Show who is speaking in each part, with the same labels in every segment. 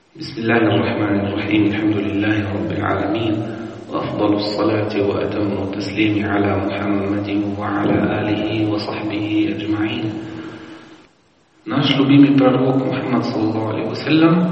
Speaker 1: بسم الله الرحمن الرحيم الحمد لله رب العالمين وأفضل الصلاة وأتم التسليم على محمد وعلى آله وصحبه أجمعين. Наш любимый пророк Мухаммад саллаллаху алейхи вассалям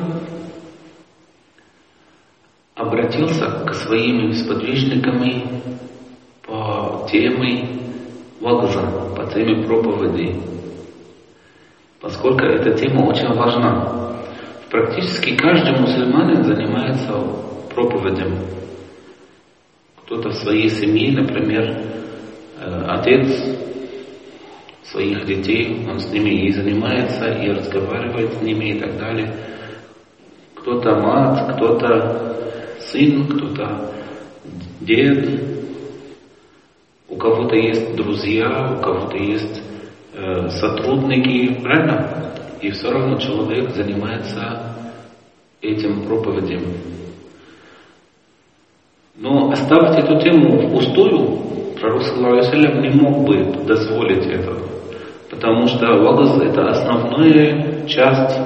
Speaker 1: обратился к своим сподвижникам по теме вагза, по теме проповеди, поскольку эта тема очень важна. Практически каждый мусульманин занимается проповедью. Кто-то в своей семье, например, отец своих детей, он с ними и занимается, и разговаривает с ними и так далее. Кто-то мать, кто-то сын, кто-то дед. У кого-то есть друзья, у кого-то есть сотрудники, правильно? И все равно человек занимается этим проповедью. Но оставить эту тему впустую пророк саллаллаху алейхи вассалям не мог бы дозволить этого, потому что вагз — это основная часть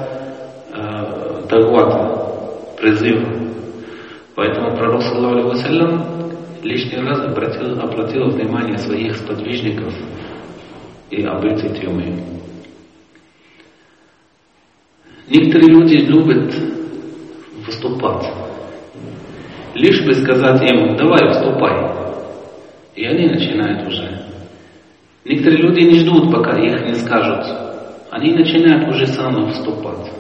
Speaker 1: давата, призыва. Поэтому пророк саллаллаху алейхи вассалям лишний раз обратил внимание своих сподвижников и об этой теме. Некоторые люди любят выступать, лишь бы сказать им: давай, выступай. И они начинают уже. Некоторые люди не ждут, пока их не скажут. Они начинают уже сами выступать.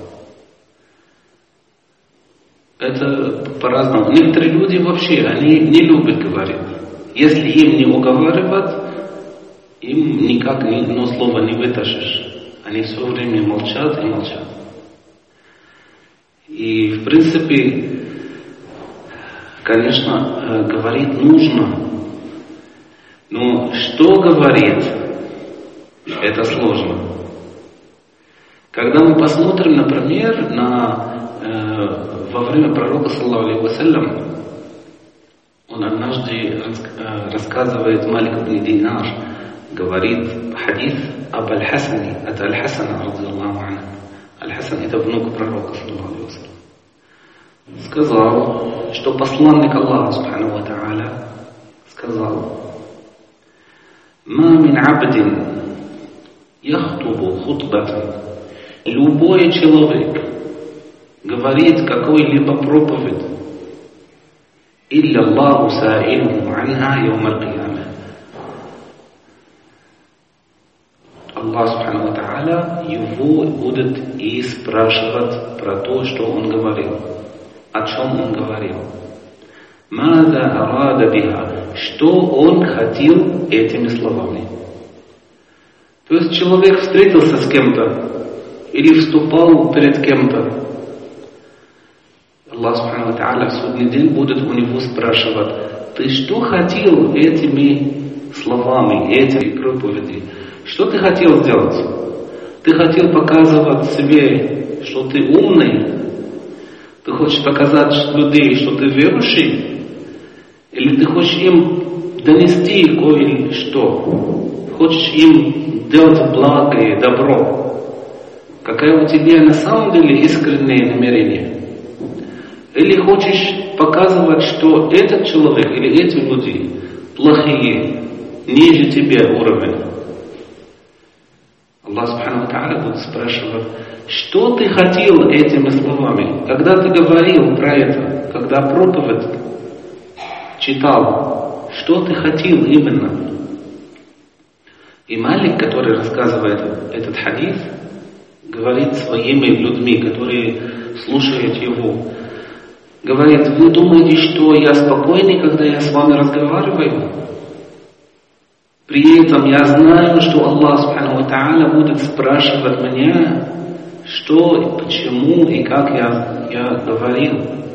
Speaker 1: Это по-разному. Некоторые люди вообще, они не любят говорить. Если им не уговаривать, им никак ни одно слово не вытащишь. Они все время молчат и молчат. И в принципе, конечно, говорить нужно. Но что говорить, это сложно. Когда мы посмотрим, например, во время пророка саллаллаху алейхи вассалям, он однажды рассказывает Малик ибн Динар, говорит хадис об Аль-Хасане, это Аль-Хасан, радзияллаху анху. Аль-Хасан — это внук пророка саллаллаху алейхи вассалям. Сказал, что посланник Аллаха субхану ва тааля сказал: «Ма мин абдин яхтубу хутбатан». Любой человек говорит какой-либо проповедь, «Илля Аллаху саилуху анха йоум аль-кияма». Аллах субхану ва тааля его будет и спрашивать про то, что он говорил, о чем он говорил. «Маза арада биха», что он хотел этими словами. То есть человек встретился с кем-то или вступал перед кем-то. Аллах субхану ва тааля в судный день будет у него спрашивать: ты что хотел этими словами, этими проповеди? Что ты хотел сделать? Ты хотел показывать себе, что ты умный? Ты хочешь показать людей, что ты верующий? Или ты хочешь им донести кое-что? Хочешь им делать благо и добро? Какое у тебя на самом деле искреннее намерение? Или хочешь показывать, что этот человек или эти люди плохие, ниже тебя уровень? Аллах субхану ва тааля будет спрашивать: что ты хотел этими словами? Когда ты говорил про это, когда проповедь читал, что ты хотел именно? И Малик, который рассказывает этот хадис, говорит своими людьми, которые слушают его, говорит: вы думаете, что я спокойный, когда я с вами разговариваю? При этом я знаю, что Аллах субхану ва тааля будет спрашивать меня, что, почему и как я говорил.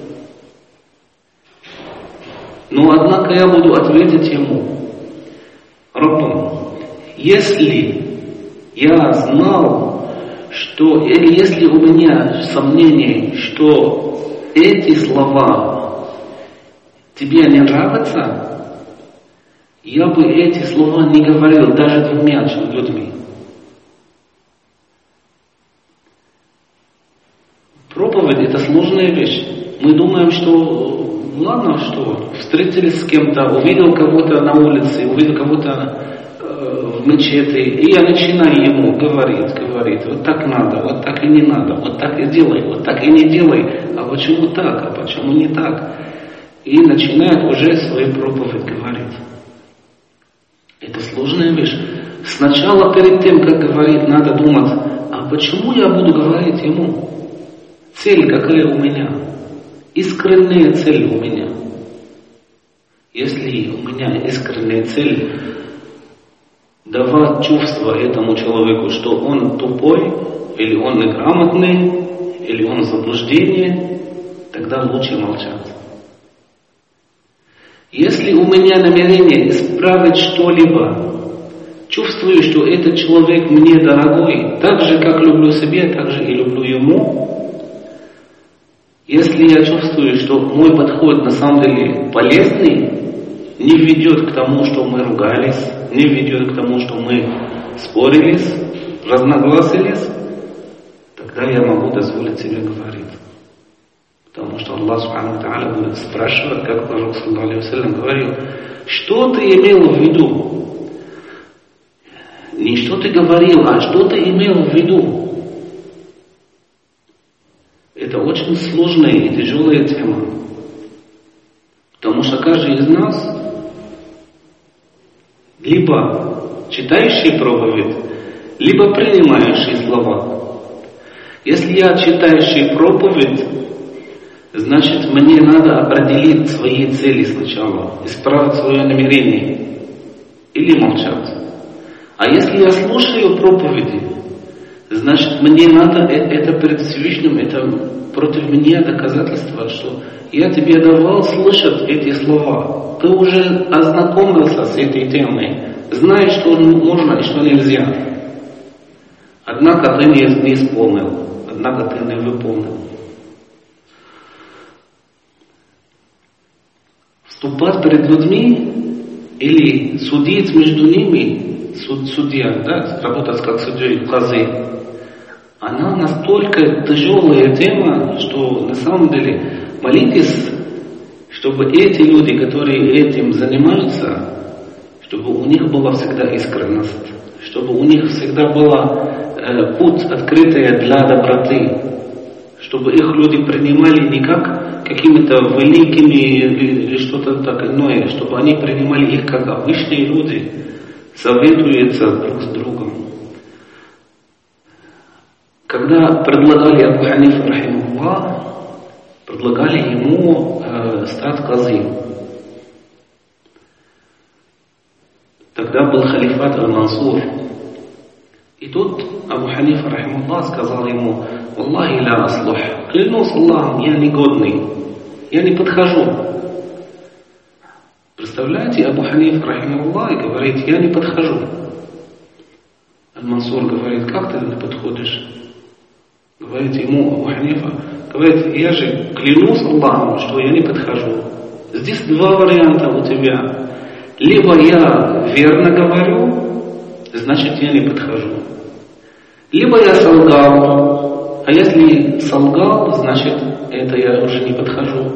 Speaker 1: Но однако я буду ответить ему: Раббу, если я знал, что, или если у меня сомнение, что эти слова тебе не нравятся, я бы эти слова не говорил даже двумя людьми. Проповедь — это сложная вещь. Мы думаем, что ладно, что встретились с кем-то, увидел кого-то на улице, увидел кого-то в мечети, и я начинаю ему говорить, вот так надо, вот так и не надо, вот так и делай, вот так и не делай, а почему так, а почему не так? И начинает уже свою проповедь говорить. Это сложная вещь. Сначала перед тем, как говорить, надо думать, а почему я буду говорить ему? Цель какая у меня? Искренняя цель у меня. Если у меня искренняя цель давать чувство этому человеку, что он тупой, или он неграмотный, или он в заблуждении, тогда лучше молчать. Если у меня намерение исправить что-либо, чувствую, что этот человек мне дорогой, так же, как люблю себе, так же и люблю ему. Если я чувствую, что мой подход на самом деле полезный, не ведет к тому, что мы ругались, не ведет к тому, что мы спорились, разногласились, тогда я могу дозволить себе говорить. Потому что Аллах Субхану Тааля будет спрашивать, как Пророк саллаллаху алейхи ва саллям говорил, что ты имел в виду? Не что ты говорил, а что ты имел в виду? Это очень сложная и тяжелая тема. Потому что каждый из нас либо читающий проповедь, либо принимающий слова. Если я читающий проповедь, значит мне надо определить свои цели сначала, исправить свое намерение или молчать. А если я слушаю проповеди, значит мне надо это перед Всевышним, это против меня доказательство, что я тебе давал слышать эти слова. Ты уже ознакомился с этой темой, знаешь, что можно и что нельзя. Однако ты не исполнил, однако ты не выполнил. Вступать перед людьми или судить между ними, судья, да, работать как судьей казы, она настолько тяжелая тема, что на самом деле молитесь, чтобы эти люди, которые этим занимаются, чтобы у них была всегда искренность, чтобы у них всегда была путь открытый для доброты, чтобы их люди принимали не как какими-то великими или что-то так иное, чтобы они принимали их как обычные люди, советуются друг с другом. Когда предлагали Абу Ханифа рахимахуллах, предлагали ему стать кази. Тогда был халифат Аль-Мансур. И тут Абу Ханифа рахимахуллах сказал ему: «Аллахи ля аслух, клянусь Аллахом, я негодный, я не подхожу». Представляете, Абу Ханифа рахимахуллах говорит: «Я не подхожу». Аль-Мансур говорит: «Как ты не подходишь?» Говорит ему Абу Ханифа, говорит: «Я же клянусь Аллахом, что я не подхожу. Здесь два варианта у тебя. Либо я верно говорю, значит я не подхожу. Либо я солгал, а если солгал, значит это я уже не подхожу».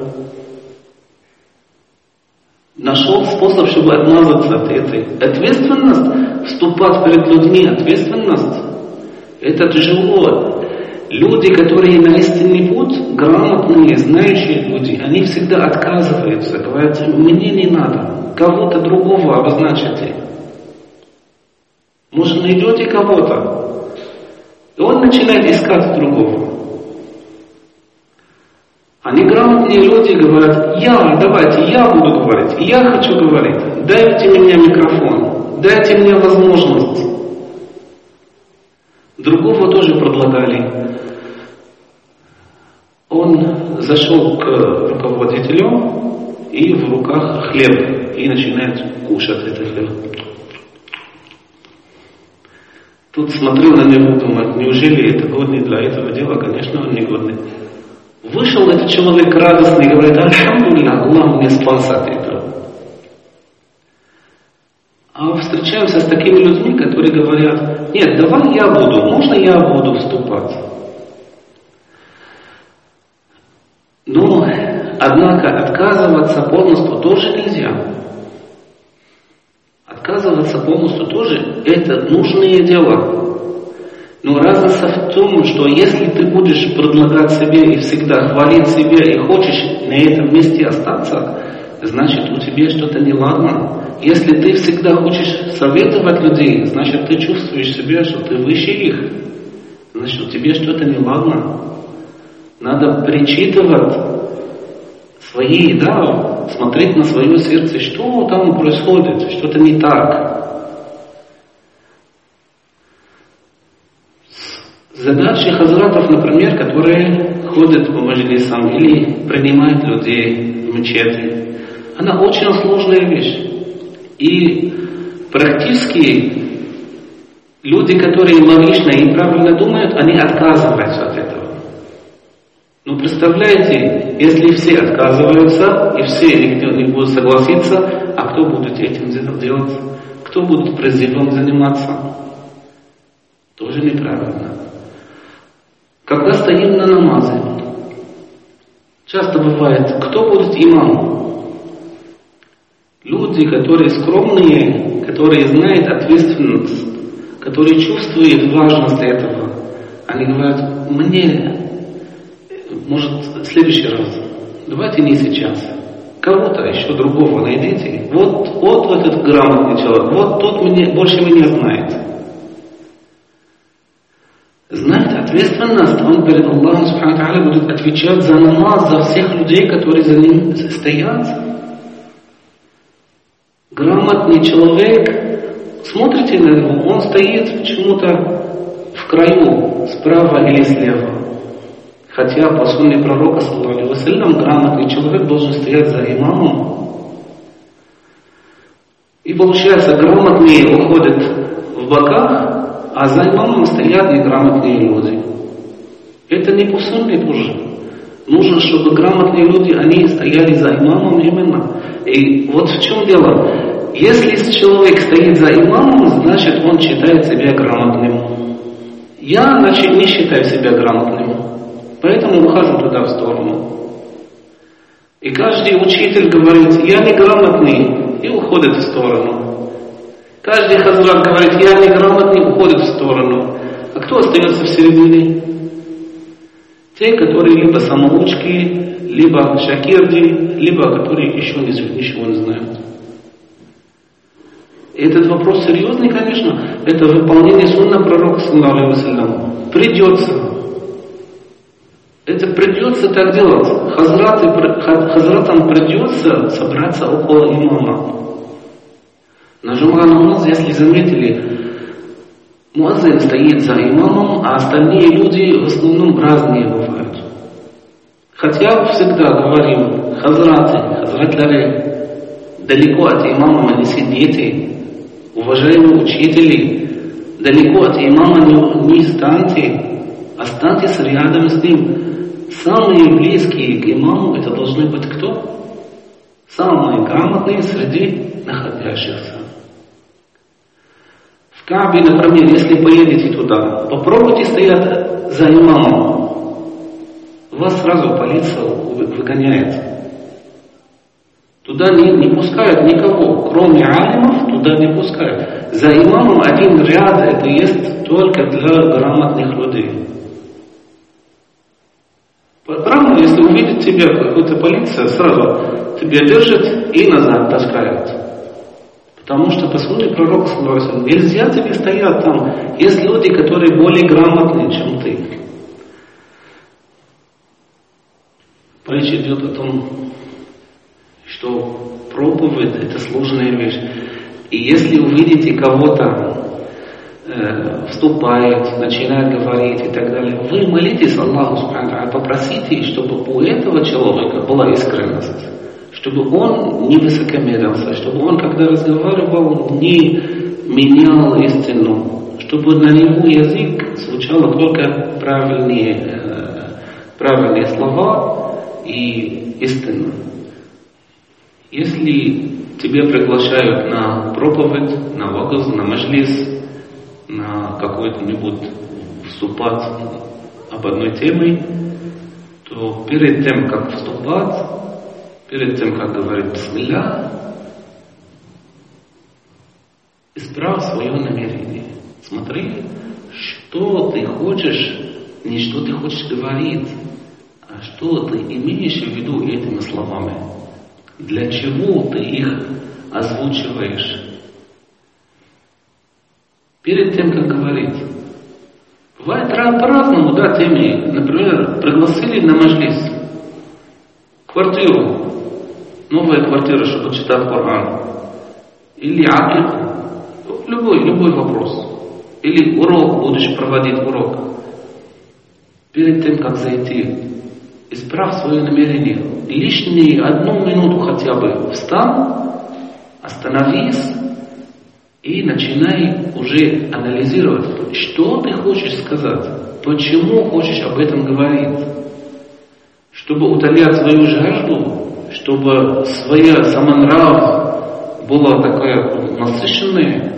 Speaker 1: Нашел способ, чтобы отмазаться от этой. Ответственность, вступать перед людьми, ответственность, это тяжело. Люди, которые на истинный путь, грамотные, знающие люди, они всегда отказываются, говорят: «Мне не надо, кого-то другого обозначите». Может, найдете кого-то? И он начинает искать другого. А неграмотные люди говорят: давайте, я буду говорить, я хочу говорить, дайте мне микрофон, дайте мне возможность. Другого тоже предлагали. Он зашел к руководителю, и в руках хлеб, и начинает кушать этот хлеб. Тут смотрю на него, думаю: неужели это годный для этого дела? Конечно, он не годный. Вышел этот человек радостный и говорит: «Альхамдулилля, Аллах меня спас от этого». А встречаемся с такими людьми, которые говорят: «Нет, давай я буду, можно я буду вступать». Однако отказываться полностью тоже нельзя. Отказываться полностью тоже это нужное дело. Но разница в том, что если ты будешь предлагать себе и всегда хвалить себя и хочешь на этом месте остаться, значит у тебя что-то неладно. Если ты всегда хочешь советовать людей, значит ты чувствуешь себя, что ты выше их. Значит у тебя что-то неладно. Надо причитывать свои, смотреть на свое сердце, что там происходит, что-то не так. Задачи хазратов, например, которые ходят по маджлисам или принимают людей в мечети, она очень сложная вещь. И практически люди, которые логично и правильно думают, они отказываются от этого. Но представляете, если все отказываются, и все никто не будет согласиться, а кто будет этим делать? Кто будет призывом заниматься? Тоже неправильно. Когда стоим на намазе, часто бывает, кто будет имамом? Люди, которые скромные, которые знают ответственность, которые чувствуют важность этого, они говорят, мне, может, в следующий раз, давайте не сейчас, кого-то еще другого найдите, вот этот грамотный человек, вот тот больше меня знает. Знает ответственность, он перед Аллахом Субхану ва Тааля будет отвечать за намаз, за всех людей, которые за ним стоят. Грамотный человек, смотрите на него, он стоит почему-то в краю, справа или слева. Хотя по сунне пророка, саллаллаху алейхи ва саллям, грамотный человек должен стоять за имамом. И получается, грамотные уходят в боках, а за имамом стоят неграмотные люди. Это не по сунне тоже. Нужно, чтобы грамотные люди, они стояли за имамом именно. И вот в чем дело. Если человек стоит за имамом, значит он считает себя грамотным. Я, значит, не считаю себя грамотным. Поэтому ухожу туда в сторону. И каждый учитель говорит, я не грамотный, и уходит в сторону. Каждый хазрат говорит, я неграмотный, уходит в сторону. А кто остается в середине? Те, которые либо самоучки, либо шакирди, либо которые еще ничего не знают. И этот вопрос серьезный, конечно. Это выполнение сунна пророка, саллаллаху алейхи ва саллям. Это придется так делать. Хазратам придется собраться около имама. На джума намаз, если заметили, муаззин стоит за имамом, а остальные люди в основном разные бывают. Хотя всегда говорим, хазратлары, далеко от имама не сидите, уважаемые учители, далеко от имама не станьте, останьтесь рядом с ним. Самые близкие к имаму это должны быть кто? Самые грамотные среди находящихся. В Каабе, например, если поедете туда, попробуйте стоять за имамом. Вас сразу полиция выгоняет. Туда не пускают никого, кроме алимов, туда не пускают. За имамом один ряд, это есть только для грамотных людей. Правда, если увидит тебя какая-то полиция, сразу тебя держит и назад таскает. Потому что по сунне пророка, саллаллаху алейхи ва саллям, нельзя тебе стоять там. Есть люди, которые более грамотные, чем ты. Речь идет о том, что проповедь это сложная вещь. И если увидите кого-то вступает, начинает говорить и так далее, вы молитесь Аллаху Субхану ва Тааля, попросите, чтобы у этого человека была искренность, чтобы он не высокомерился, чтобы он, когда разговаривал, не менял истину, чтобы на него язык звучало только правильные слова и истина. Если тебя приглашают на проповедь, на вагаз, на маджлис, на какой-то-нибудь вступать об одной теме, то перед тем, как вступать, перед тем, как говорить «Бисмилля», исправь свое намерение. Смотри, что ты хочешь, не что ты хочешь говорить, а что ты имеешь в виду этими словами. Для чего ты их озвучиваешь? Перед тем, как говорить. Бывает по-разному, да, теми. Например, пригласили на маджлис, квартиру, новая квартира, чтобы читать Коран. Или акику. Любой вопрос. Или урок, будешь проводить урок. Перед тем, как зайти, исправь свое намерение. Лишние 1 минуту хотя бы встань, остановись и начинай уже анализировать, что ты хочешь сказать, почему хочешь об этом говорить. Чтобы утолять свою жажду, чтобы своя самонрав была такая насыщенная.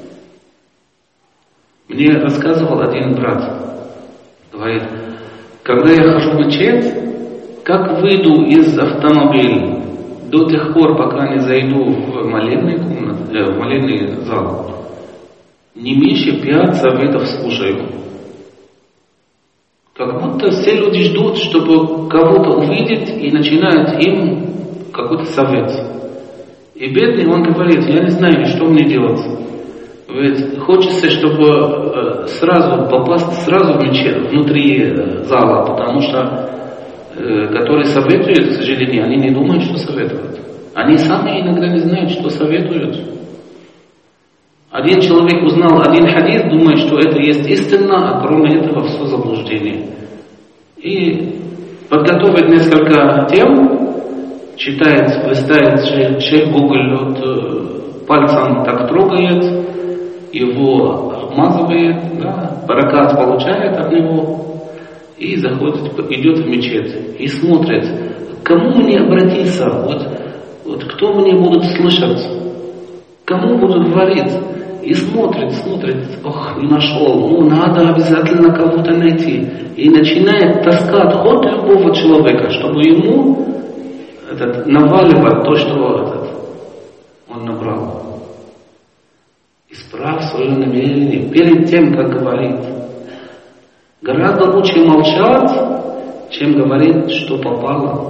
Speaker 1: Мне рассказывал один брат, говорит, когда я хожу в мечеть, как выйду из автомобиля, до тех пор, пока не зайду в молельный зал, не меньше 5 советов слушаю. Как будто все люди ждут, чтобы кого-то увидеть и начинают им какой-то совет. И бедный он говорит, я не знаю, что мне делать. Ведь хочется, чтобы сразу попасть в мечеть, внутри зала, потому что которые советуют, к сожалению, они не думают, что советуют. Они сами иногда не знают, что советуют. Один человек узнал один хадис, думает, что это есть истина, а кроме этого все заблуждение. И подготовит несколько тем, читает, листает человек Google, вот, пальцем так трогает, его обмазывает, да, баракат получает от него и заходит, идет в мечеть и смотрит, к кому мне обратиться, вот кто мне будет слышать, кому буду говорить. И смотрит, ох, не нашел, надо обязательно кого-то найти. И начинает таскать от любого человека, чтобы ему наваливать то, что он набрал. Исправь свое намерение перед тем, как говорить. Гораздо лучше молчать, чем говорить, что попало.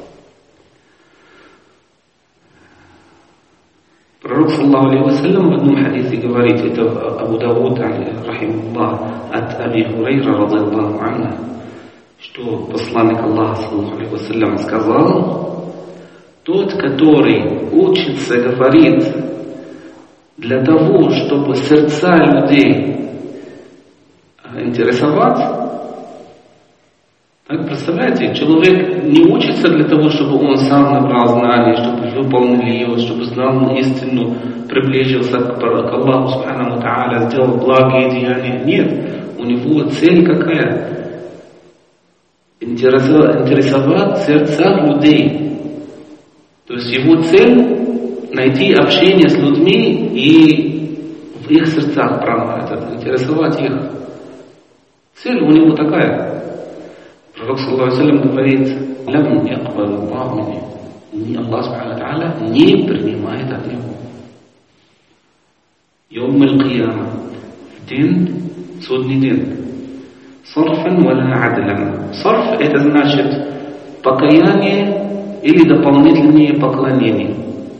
Speaker 1: Пророк, саллаху алейхи вассалям, в одном хадисе говорит, это Абу Дауд, рахимуллах, от Аби Хурайра, радиаллаху анху, что посланник Аллаха, саллаху алейхи вассалям, сказал, тот, который учится говорить для того, чтобы сердца людей интересовать. Так, представляете, человек не учится для того, чтобы он сам набрал знания, чтобы выполнил ее, чтобы знал истину, приблизился к Аллаху Субхану ва Тааля, сделал благие деяния. Нет, у него цель какая? Интересовать сердца людей. То есть его цель найти общение с людьми и в их сердцах интересовать их. Цель у него такая. Пророк, саллаху алейхи вассалям, говорит, «Лям якбал Аллаху минни». Аллах Субхану ва Тааля не принимает от него. Йом аль-Кияма, в день, судный день. Сарфан валя адлан. Сарф — это значит покаяние или дополнительные поклонения.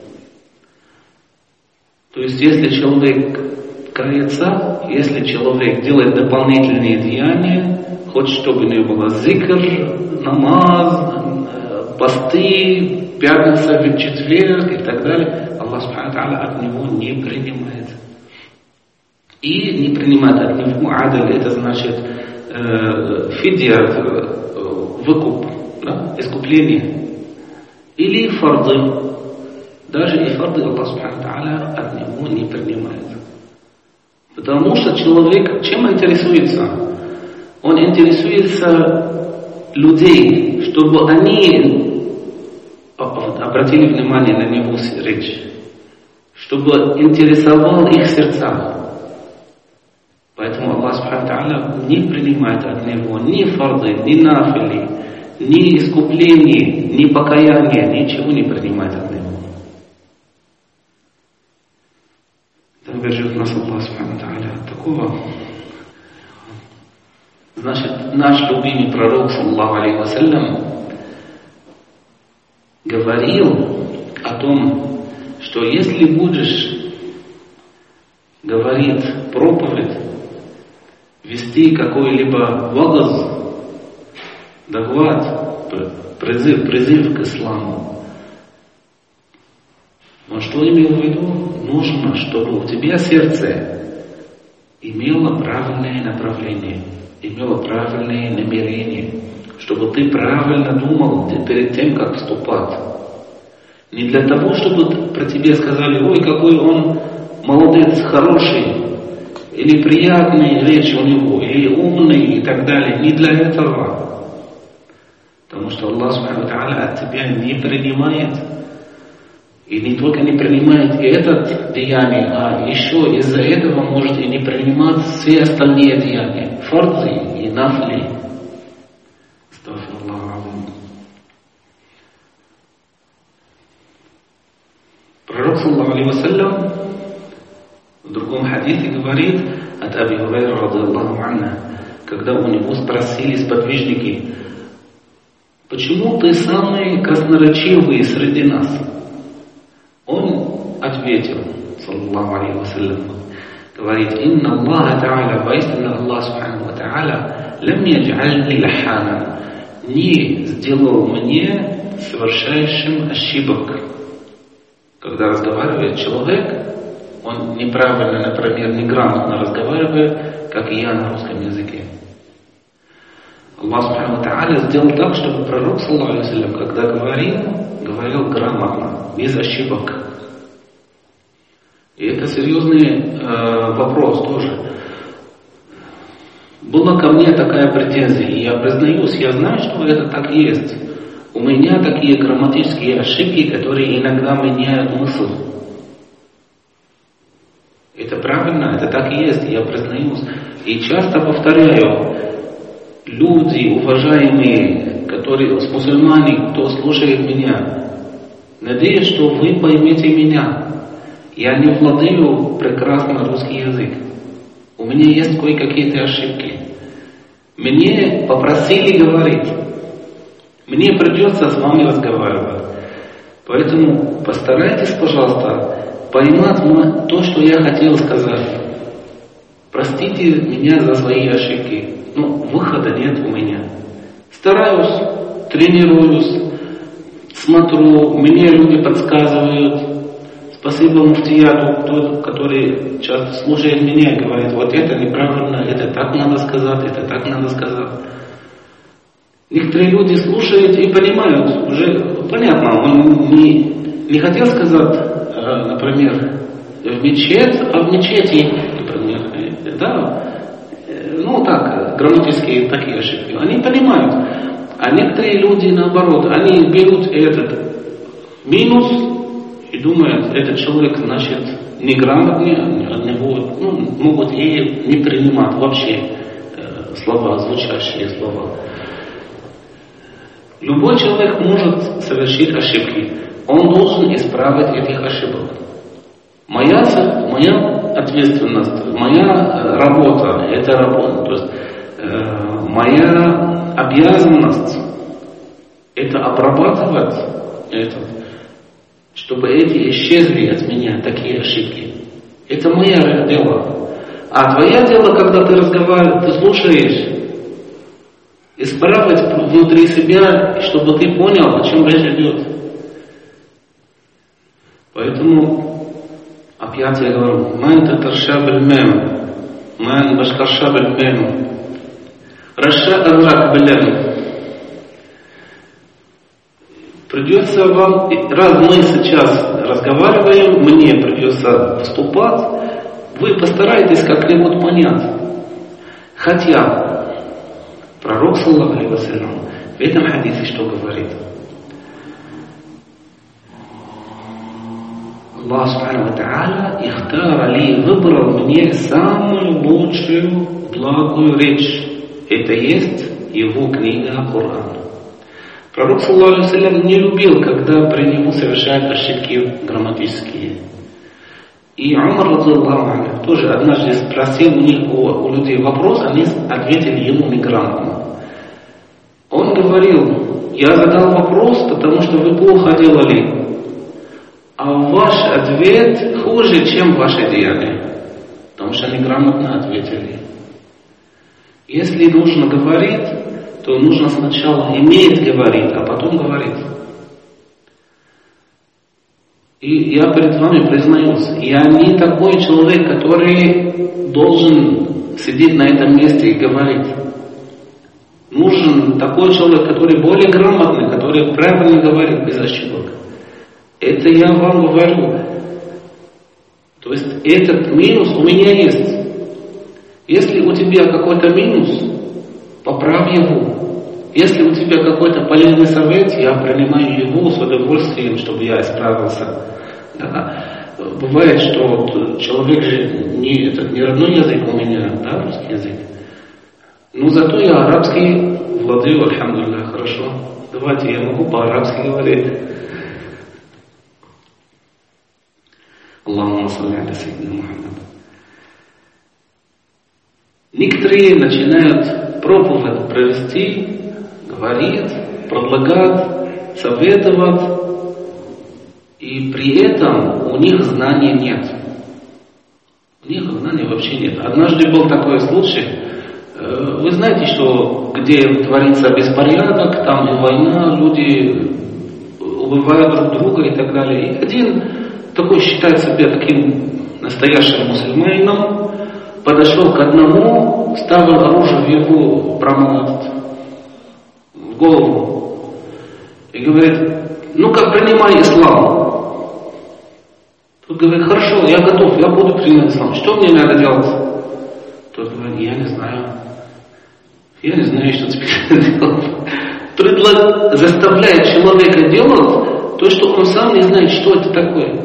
Speaker 1: То есть, если человек кается, если человек делает дополнительные деяния, хочет, чтобы не было зикр, намаз, посты, пятница, четверг и так далее, Аллах Субхану ва Тааля от него не принимает. И не принимает от него адаль, это значит фидия, выкуп, да, искупление. Или фарды. Даже и фарды Аллах Субхану ва Тааля от него не принимает. Потому что человек чем интересуется? Он интересуется людей, чтобы они обратили внимание на него речь, чтобы интересовал их сердца. Поэтому Аллах Субхану ва Тааля не принимает от него ни фарды, ни нафили, ни искупление, ни покаяние, ничего не принимать от него. Да бережет нас Аллах Субхану ва Тааля от такого. Значит, наш любимый пророк, саллаллаху алейхи вассалям, говорил о том, что если будешь говорить проповедь, вести какой-либо вагаз, доклад, призыв к исламу, но что имел в виду? Нужно, чтобы у тебя сердце имело правильное направление, имело правильное намерение, чтобы ты правильно думал перед тем, как вступать. Не для того, чтобы про тебя сказали: ой, какой он молодец, хороший, или приятные речи у него, или умный и так далее. Не для этого. Потому что Аллах Субхану ва Тааля от тебя не принимает. И не только не принимает и это деяние, а еще из-за этого может и не принимать все остальные деяния. Фарзы и нафли. Пророк, саллаллаху алейхи вассалям, в другом хадисе говорит от Аби Хурайра, радиллаху анху, когда у него спросили сподвижники: почему ты самый красноречивый среди нас? Он ответил, саллаллаху алейхи вассалям, говорит: инна Аллаха Та'аля, воистину Аллах Субхану ва Тааля, лям ядж'альни лахана, не сделал мне совершающим ошибок. Когда разговаривает человек, он неправильно, например, неграмотно разговаривает, как и я на русском языке. Аллах Субхану ва Тааля сделал так, чтобы пророк, саллаллаху алейхи вассалям, когда говорил грамотно, без ошибок. И это серьезный вопрос тоже. Была ко мне такая претензия, и я признаюсь, я знаю, что это так и есть. У меня такие грамматические ошибки, которые иногда меняют смысл. Это правильно, это так и есть, я признаюсь. И часто повторяю, люди, уважаемые, которые мусульмане, кто слушает меня, надеюсь, что вы поймете меня. Я не владею прекрасно русский язык. У меня есть кое-какие ошибки. Мне попросили говорить. Мне придется с вами разговаривать. Поэтому постарайтесь, пожалуйста, поймать то, что я хотел сказать. Простите меня за свои ошибки. Но выхода нет у меня. Стараюсь, тренируюсь, смотрю, мне люди подсказывают. Спасибо муфтияту, который часто слушает меня и говорит: вот это неправильно, это так надо сказать, это так надо сказать. Некоторые люди слушают и понимают, уже понятно, он не хотел сказать, например, в мечеть, а в мечети, например, да, ну так, грамматические такие ошибки, они понимают. А некоторые люди наоборот, они берут этот минус и думают, этот человек, значит, неграмотный, от него могут и не принимать вообще слова, звучащие слова. Любой человек может совершить ошибки. Он должен исправить этих ошибок. Моя ответственность, моя работа, это работа. То есть моя обязанность это обрабатывать чтобы эти исчезли от меня, такие ошибки. Это мое дело. А твое дело, когда ты разговариваешь, ты слушаешь, исправить внутри себя, чтобы ты понял, о чем речь идет. Поэтому, опять я говорю, ман татарша бельмем, ман башкарша бельмем, раша аррак белем. Придется вам, раз мы сейчас разговариваем, мне придется вступать, вы постарайтесь как-нибудь понять. Хотя, пророк, саллаллаху алейхи вассалям, в этом хадисе что говорит? Аллах Субхану ва Тааля ихтара ли, выбрал мне самую лучшую, благую речь. Это есть его книга Коран. Пророк, саллаллаху алейхи ва саллям, не любил, когда при нему совершают ошибки грамматические. И Умар, радзияллаху анху, тоже однажды спросил у людей вопрос, они ответили ему неграмотно. Он говорил: я задал вопрос, потому что вы плохо делали, а ваш ответ хуже, чем ваше деяние, потому что неграмотно ответили. Если нужно говорить, то нужно сначала иметь говорить, а потом говорить. И я перед вами признаюсь, я не такой человек, который должен сидеть на этом месте и говорить. Нужен такой человек, который более грамотный, который правильно говорит, без ошибок. Это я вам говорю. То есть этот минус у меня есть. Если у тебя какой-то минус, поправь его. Если у тебя какой-то полезный совет, я принимаю его с удовольствием, чтобы я исправился. Да. Бывает, что человек же не родной язык у меня, да, русский язык. Но зато я арабский владею, альхамдулиллах, хорошо. Давайте, я могу по-арабски говорить. Аллахумма салли аля сайидина Мухаммад. Некоторые начинают проповедь провести, говорить, предлагать, советовать, и при этом у них знаний нет. У них знаний вообще нет. Однажды был такой случай. Вы знаете, что где творится беспорядок, там и война, люди убивают друг друга и так далее. И один такой считает себя таким настоящим мусульманином, подошел к одному, ставил оружие в его в голову и говорит: ну-ка, принимай ислам. Тот говорит: хорошо, я готов, я буду принимать ислам. Что мне надо делать? Тот говорит: я не знаю. Я не знаю, что теперь делать. Заставляет человека делать то, что он сам не знает, что это такое.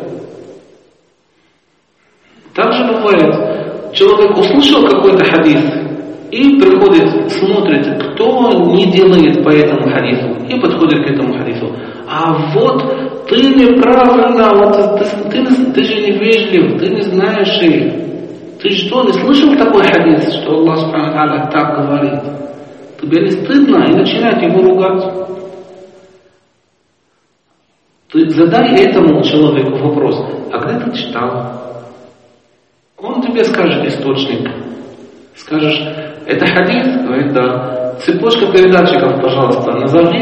Speaker 1: Так же бывает. Человек услышал какой-то хадис и приходит, смотрит, кто не делает по этому хадису, и подходит к этому хадису. А вот ты неправильно, вот ты же невежлив, ты не знаешь их. Ты что, не слышал такой хадис, что Аллах Субхану ва Тааля так говорит? Тебе не стыдно? И начинает его ругать. Ты задай этому человеку вопрос: а где ты читал? Он тебе скажет источник. Скажешь: это хадис? Говорит: да. Цепочка передатчиков, пожалуйста, назови.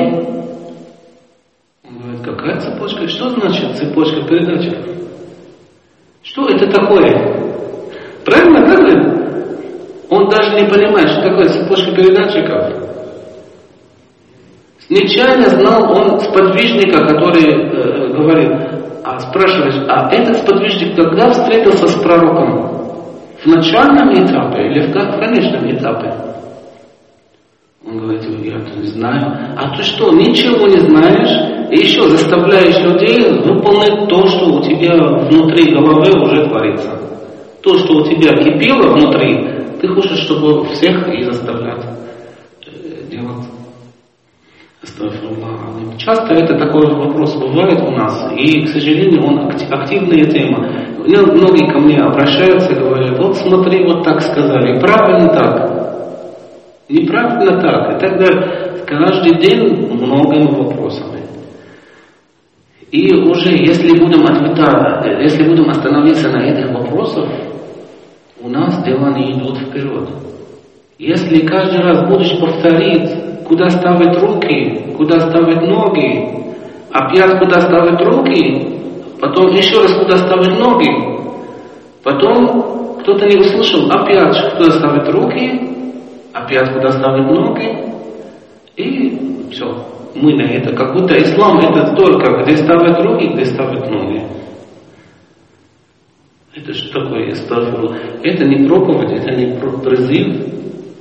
Speaker 1: Он говорит: какая цепочка? Что значит цепочка передатчиков? Что это такое? Правильно, правильно? Он даже не понимает, что такое цепочка передатчиков. Нечаянно знал он сподвижника, который говорит, а спрашиваешь: а этот сподвижник когда встретился с пророком? В начальном этапе или в конечном этапе? Он говорит: я не знаю. А ты что, ничего не знаешь? И еще заставляешь людей выполнять то, что у тебя внутри головы уже творится. То, что у тебя кипело внутри, ты хочешь, чтобы всех и заставлять делать. Часто это такой вопрос бывает у нас, и, к сожалению, он активная тема. Многие ко мне обращаются и говорят: вот смотри, вот так сказали, правильно так, неправильно так, и так далее. Каждый день многими вопросами. И уже, если будем остановиться на этих вопросах, у нас дела не идут вперед. Если каждый раз будешь повторить, куда ставить руки, куда ставить ноги, опять куда ставить руки, потом еще раз куда ставить ноги, потом кто-то не услышал, опять куда ставить руки, опять куда ставить ноги, и все. Мы на это, как будто ислам это только где ставить руки, где ставить ноги. Это что такое астафируллах? Это не проповедь, это не призыв.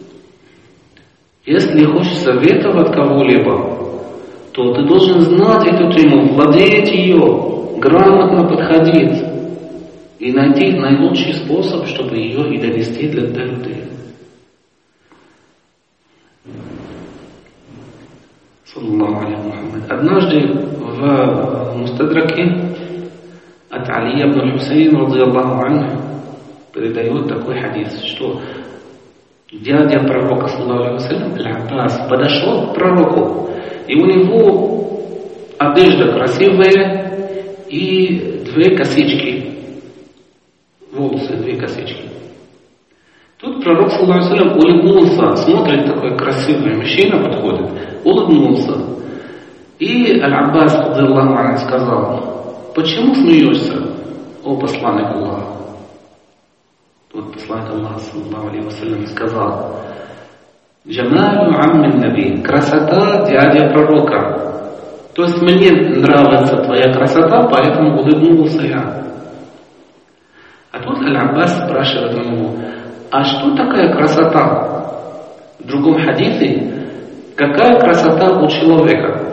Speaker 1: Если хочешь советовать кого-либо, то ты должен знать эту тему, владеть ее, грамотно подходить и найти наилучший способ, чтобы ее и донести для людей. саллаллаху алейхи Мухаммад. Однажды в Мустадраке от Али ибн Хусейн, радийаллаху анху, передает такой хадис, что дядя пророка, саллаллаху алейхи вассалям, Аль-Аббас, подошел к пророку, и у него одежда красивая и 2 косички, волосы, 2 косички. Тут пророк, саллаллаху алейхи вассалям, улыбнулся, смотрит, такой красивый мужчина подходит, улыбнулся. И Аль-Аббас, радийаллаху анху, сказал: почему смеешься, о посланник Аллаха? Вот посланник Аллаха, саллаллаху алейхи вассалям, сказал: Джамалю аммин наби, красота дядя пророка. То есть мне нравится твоя красота, поэтому улыбнулся я. А тут Аль-Аббас спрашивает у него: а что такая красота? В другом хадисе: какая красота у человека?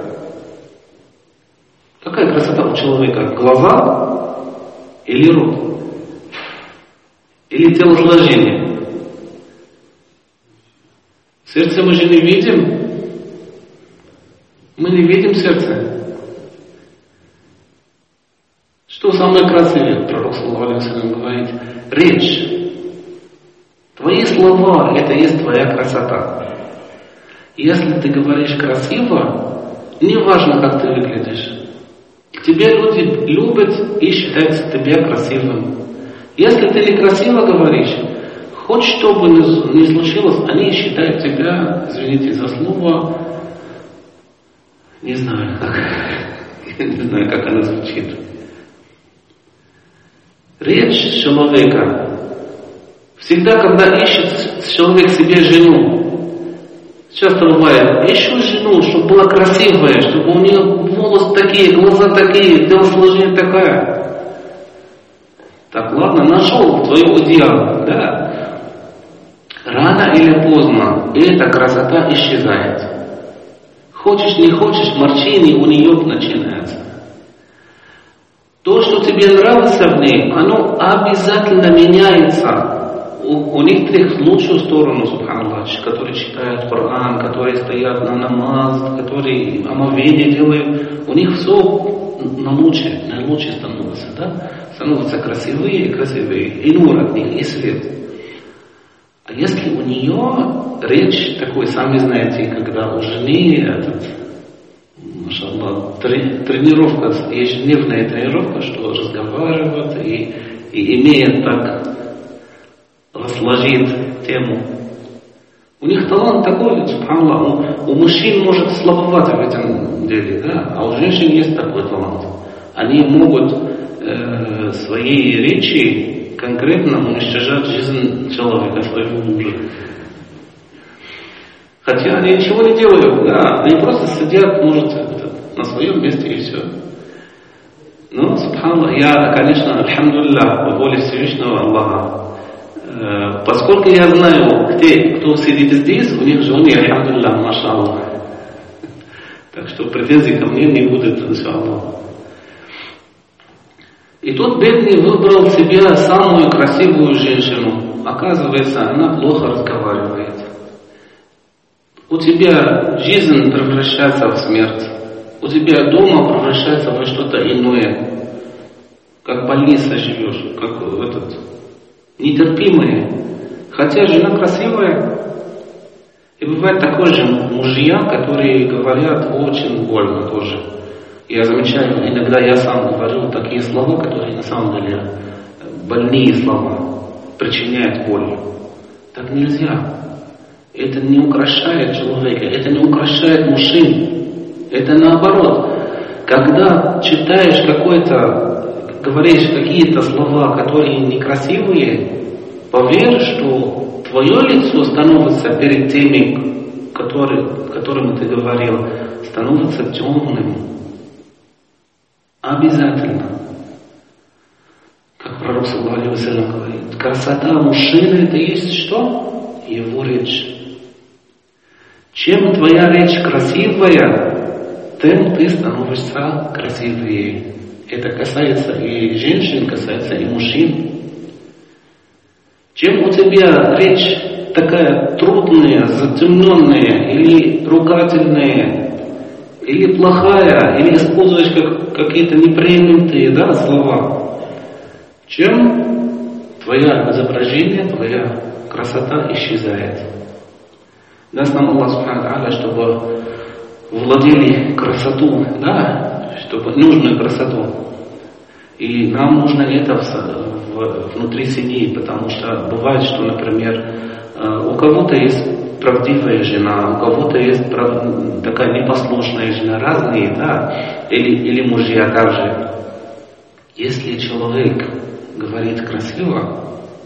Speaker 1: Какая красота у человека? Глаза или рот? Или телосложение? Сердце мы же не видим. Мы не видим сердце. Что самое красивое, пророк, саллаллаху алейхи вассалям, говорит? Речь. Твои слова — это и есть твоя красота. Если ты говоришь красиво, не важно, как ты выглядишь. Тебя люди любят и считают тебя красивым. Если ты некрасиво говоришь, хоть что бы ни случилось, они считают тебя, извините за слово, не знаю, как она звучит. Речь человека. Всегда, когда ищет человек себе жену, часто бывает, ищу жену, чтобы была красивая, чтобы у нее волосы такие, глаза такие, телосложение такое. Так, ладно, нашел твоего идеала, да? Рано или поздно эта красота исчезает. Хочешь, не хочешь, морщины у нее начинаются. То, что тебе нравится в ней, оно обязательно меняется. У некоторых в лучшую сторону, субханаллах, которые читают Коран, которые стоят на намаз, которые омовение делают, у них все наилучше становится, да? Становятся красивые, и нур от них, и свет. А если у нее речь такой, сами знаете, когда у жены машаллах, тренировка, ежедневная тренировка, что разговаривает и имеет так разложить тему. У них талант такой, субханаллах, у мужчин может слабовато в этом деле, да? А у женщин есть такой талант. Они могут своей речи конкретно уничтожать жизнь человека, своего мужа. Хотя они ничего не делают, да? Они просто сидят, может, на своем месте и все. Но, субханаллах, я, конечно, альхамдулиллах, по воле Всевышнего Аллаха, поскольку я знаю, кто сидит здесь, у них жены, альхамдулиллах, машаллах. Так что претензий ко мне не будет, иншаллах. И тот бедный выбрал себе самую красивую женщину. Оказывается, она плохо разговаривает. У тебя жизнь превращается в смерть. У тебя дома превращается во что-то иное. Как в больнице живешь, как нетерпимое. Хотя жена красивая. И бывает такой же мужья, которые говорят очень больно тоже. Я замечаю, иногда я сам говорю такие слова, которые на самом деле больные слова, причиняют боль. Так нельзя. Это не украшает человека, это не украшает мужчин. Это наоборот. Когда читаешь говоришь какие-то слова, которые некрасивые, поверь, что твое лицо становится перед теми, которым ты говорил, становится темным. Обязательно. Как пророк, саллаллаху алейхи вассалям, говорит, красота мужчины — это есть что? Его речь. Чем твоя речь красивая, тем ты становишься красивее. Это касается и женщин, касается и мужчин. Чем у тебя речь такая трудная, затемненная или ругательная, или плохая, или используешь какие-то неприемлемые, да, слова, чем твое изображение, твоя красота исчезает. Даст нам Аллах Субхану ва Тааля, чтобы владели красоту, да, чтобы нужную красоту. И нам нужно это внутри семьи, потому что бывает, что, например, у кого-то есть правдивая жена, у кого-то есть такая непослушная жена, разные, да, или мужья также. Если человек говорит красиво,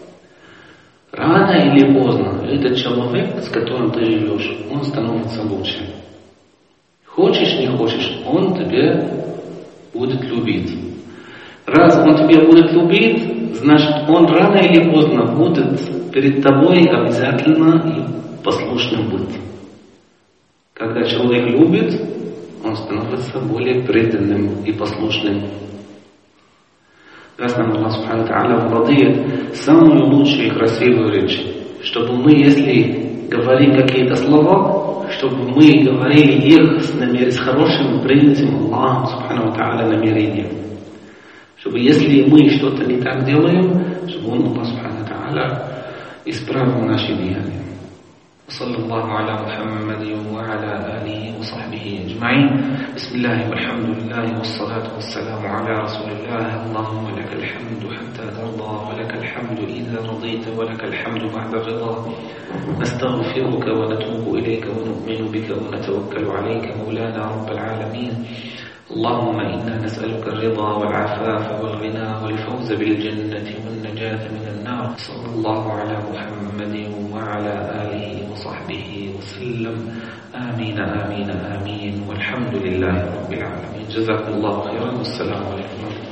Speaker 1: рано или поздно этот человек, с которым ты живешь, он становится лучше. Хочешь, не хочешь, он тебя будет любить. Раз он тебя будет любить, значит, он рано или поздно будет перед тобой обязательно и послушным быть. Когда человек любит, он становится более преданным и послушным. Раз нам Аллах Субхану ва Тааля владеет самую лучшую и красивую речь, чтобы мы, если говорим какие-то слова, чтобы мы говорили их с хорошим, принятым Аллахом Субхану ва Тааля намерением. Чтобы если мы что-то не так делаем, чтобы Он, Аллах Субхану ва Тааля, исправил наши деяния. صلى الله على محمد وعلى آله وصحبه أجمعين. بسم الله والحمد لله والصلاة والسلام على رسول الله. اللهم لك الحمد حتى ترضى ولك الحمد إذا رضيت ولك الحمد بعد الرضا. نستغفرك ونتوب إليك ونؤمن بك ونتوكل عليك مولانا رب العالمين. اللهم إنا نسألك الرضا والعفاف والغنى والفوز بالجنة والنجاة من النار. صلى الله على محمد وعلى آله وصحبه وسلم. آمين آمين آمين والحمد لله رب العالمين. جزاكم الله خيرا والسلام عليكم.